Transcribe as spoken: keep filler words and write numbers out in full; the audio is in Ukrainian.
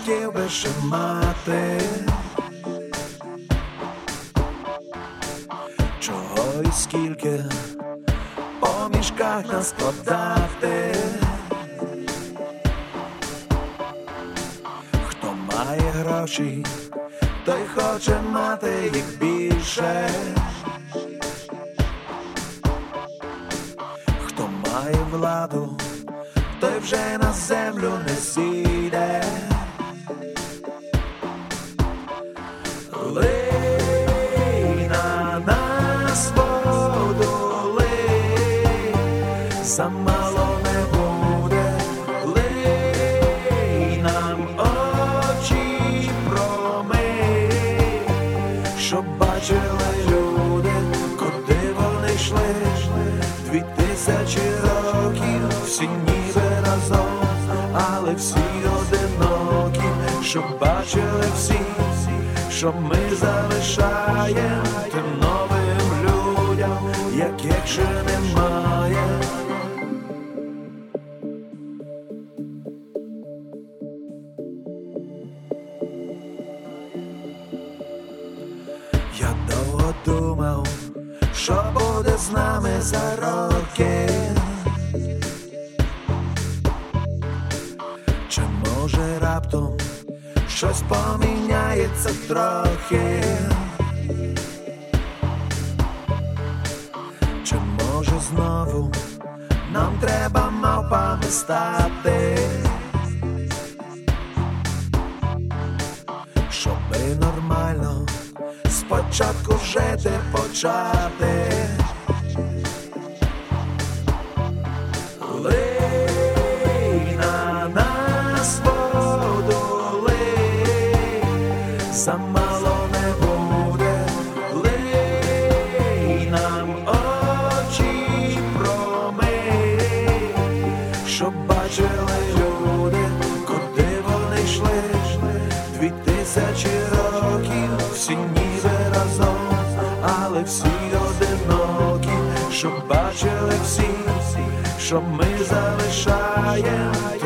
хотів би ще мати, чого і скільки по мішках нас складати. Хто має гроші, той хоче мати їх більше. Хто має владу, той вже на землю не сіде. Лий на нас воду, лий, замало не буде. Лий нам очі промий, щоб бачили люди, куди вони йшли. Дві тисячі років, всі ніби разом, але всі одинокі, щоб бачили всі, що ми залишаємо тим новим людям, яких ще немає. Я довго думав, що буде з нами за роки. Чи може раптом щось поміняється трохи? Чи може знову нам треба мавпами стати, щоби нормально спочатку жити почати? Лий на нас воду, лий, замало не буде. Лий нам очі промий, щоб бачили люди, куди вони йшли. Дві тисячі років, всі ніби разом, але всі одинокі, щоб бачили всі, що ми залишаємо